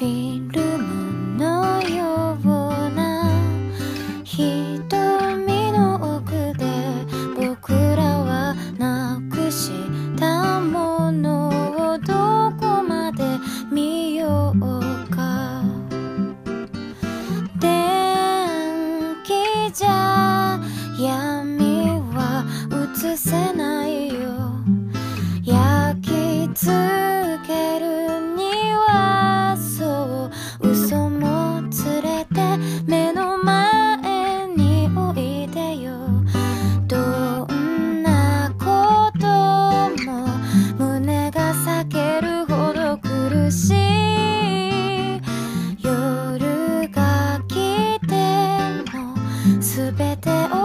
ィルムのような瞳の奥で僕らはなくしたものをどこまで見ようか。電気じゃ闇は映せないよ。焼き付けるにはそう嘘も連れて目の前においでよ。どんなことも胸が裂けるほど苦しい夜が来ても全てを